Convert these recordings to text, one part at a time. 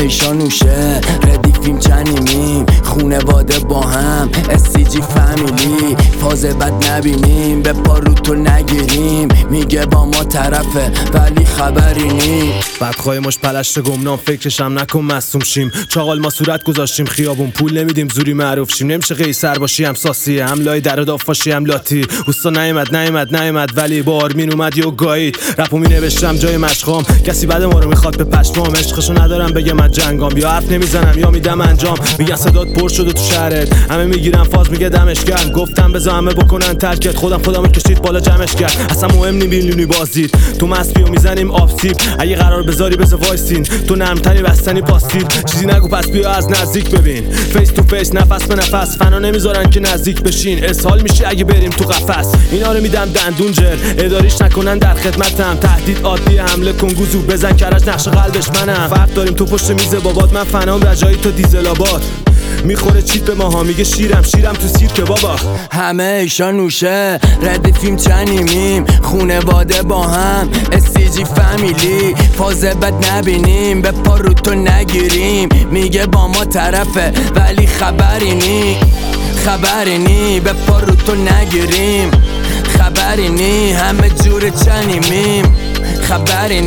ایشانوشه ردیفیم چنیمیم خونواده با هم SCG فامیلی فاز بد نبینیم به پارو تو نگیریم میگه با ما طرفه ولی خبری نی بدخواه مش پلشت گمنام فکرشم نکن مصوم شیم چاقال ما صورت گذاشتیم خیابون پول نمیدیم زوری معروف شیم نمیشه قیصر باشی هم ساسی هم لای در دافاشی هم لاتی اوستا نیومد ولی با آرمین اومد یو گایید رپو می نوشتم جای مشقام کسی بعد ما رو میخواد به پشمام عشقشو ندارم بگه من جنگام یا حرف نمیزنم یا میدم انجام میگن صدات پر شده تو شهرت همه میگیرن فاز میگه دمش گرم گفتم بذار همه بکنن ترکت خودمو کشید بالا جمعش کرد اصلا مهم نی میلیونی بازدید تو مسبیو میزنیم آبسیب اگه قرار بذاری بذار وایسین تو نرمتری بستنی پاستید چیزی نگو پس بیا از نزدیک ببین فیس تو فیس نفس به نفس فنا نمیذارن که نزدیک بشین اسهال میشه اگه بریم تو قفس اینا رو میدم دندون جر اداریش نکنن در خدمتم تهدید عادی حمله کن گوزو بزن کرج نقش قلبش منم فرق داریم تو پشت میز بابات من فنام رجایی تو دیزل آباد میخوره چیت به ماها میگه شیرم تو سیر که بابا همه ایشانوشه ردیفیم چنیمیم خونواده با هم SCG فامیلی فاز بد نبینیم به پارو تو نگیریم میگه با ما طرفه ولی خبری نی به پارو تو نگیریم خبری نی همه جور چنیمیم خبری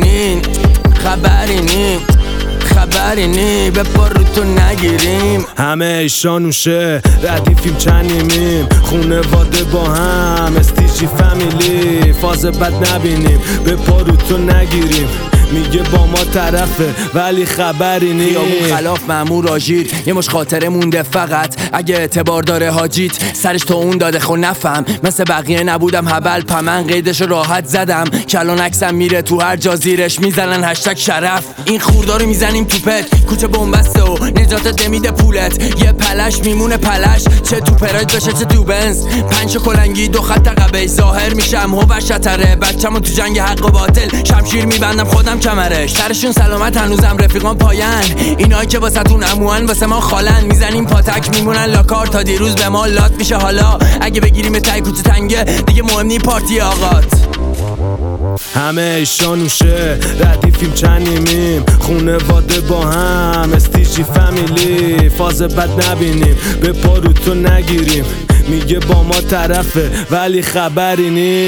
نی به پارو تو نگیریم همه ایشانوشه ردیفیم چنیمیم خونواده با هم SCG فامیلی فاز بد نبینیم به پارو تو نگیریم میگه با ما طرفه ولی خبری نی خیابون خلاف مأمور آژیر یه مش خاطره مونده فقط اگه اعتبار داره حاجیت سرش تو اون داده خو نفهم مثل بقیه نبودم هبل پمن قیدشو راحت زدم کلان عکسم میره تو هر جا زیرش میزنن هشتگ شرف این خوردارو میزنیم تو پت کوچه بنبسته و نجاتت نمیده پولت یه پلش میمونه پلش چه تو پراید بشه چه تو بنز پنج کلنگی دو خط عقبه ظاهر میشم هو شتره بچه‌مو تو جنگ حق و باطل شمشیر میبندم خودم کمرش سرشون سلامت هنوزم رفیقان پاین اینایی که واسه تون اموان واسه ما خالن میزنیم پاتک میمونن لاکار تا دیروز به ما لات میشه حالا اگه بگیریم تای کوچه تنگه دیگه مهم نی پارتی آقات همه ایشانوشه ردیفیم چنیمیم خونواده با هم SCG فامیلی فاز بد نبینیم به پارو تو نگیریم میگه با ما طرفه ولی خبری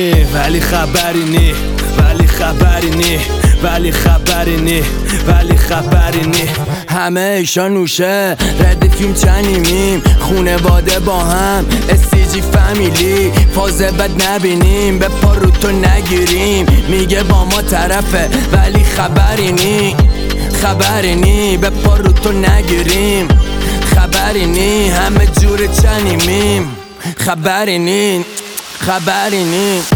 نی همه ایشانوشه ردیفیم چنیمیم خونواده با هم SCG فامیلی فاز بد نبینیم به پارو تو نگیریم میگه با ما طرفه ولی خبری نی به پارو تو نگیریم خبری نی همه جور چنیمیم خبری نی